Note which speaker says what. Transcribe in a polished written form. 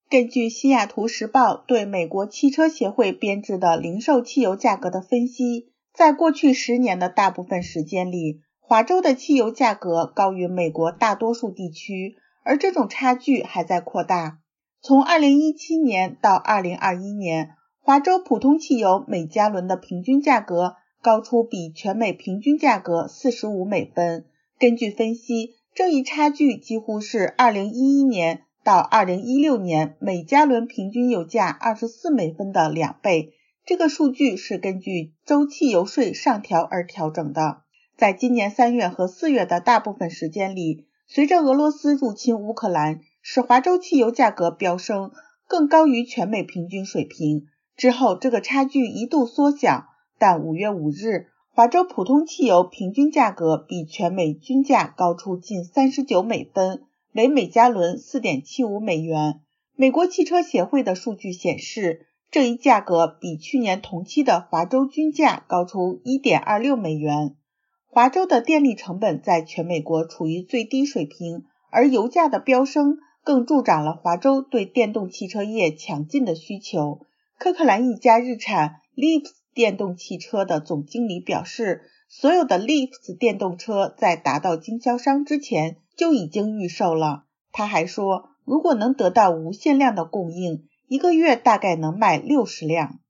Speaker 1: 根据西雅图时报对美国汽车协会编制的零售汽油价格的分析，在过去10年的大部分时间里，华州的汽油价格高于美国大多数地区，而这种差距还在扩大。从2017年到2021年，华州普通汽油每加仑的平均价格高出比全美平均价格45美分。根据分析，这一差距几乎是2011年到2016年每加仑平均油价24美分的2倍。这个数据是根据州汽油税上调而调整的。在今年3月和4月的大部分时间里，随着俄罗斯入侵乌克兰，使华州汽油价格飙升，更高于全美平均水平。之后这个差距一度缩小，但5月5日，华州普通汽油平均价格比全美均价高出近39美分，为每加仑 4.75 美元。美国汽车协会的数据显示，这一价格比去年同期的华州均价高出 1.26 美元。华州的电力成本在全美国处于最低水平，而油价的飙升更助长了华州对电动汽车业强劲的需求。科克兰一家日产 Leafs 电动汽车的总经理表示，所有的 Leafs 电动车在达到经销商之前就已经预售了。他还说，如果能得到无限量的供应，1个月大概能卖60辆。